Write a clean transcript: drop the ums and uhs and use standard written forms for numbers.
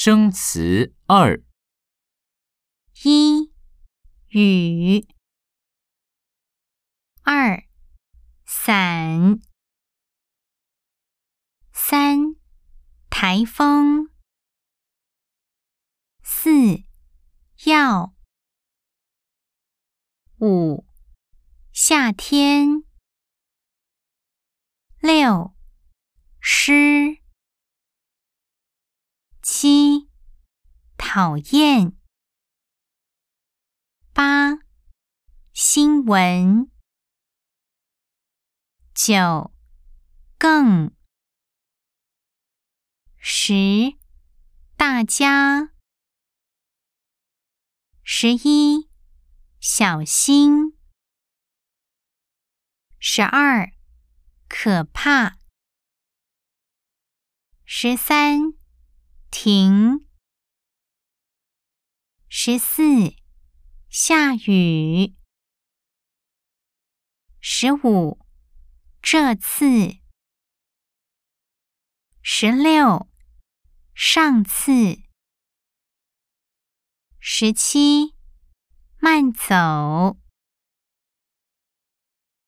生词2。 1. 雨。2. 伞。3. 台风。4. 药。5. 夏天。6. 诗。7. 讨厌。8. 新闻。9. 更。10. 大家。11. 小心。12. 可怕。13. 停。14. 下雨。15. 这次。16. 上次。17. 慢走。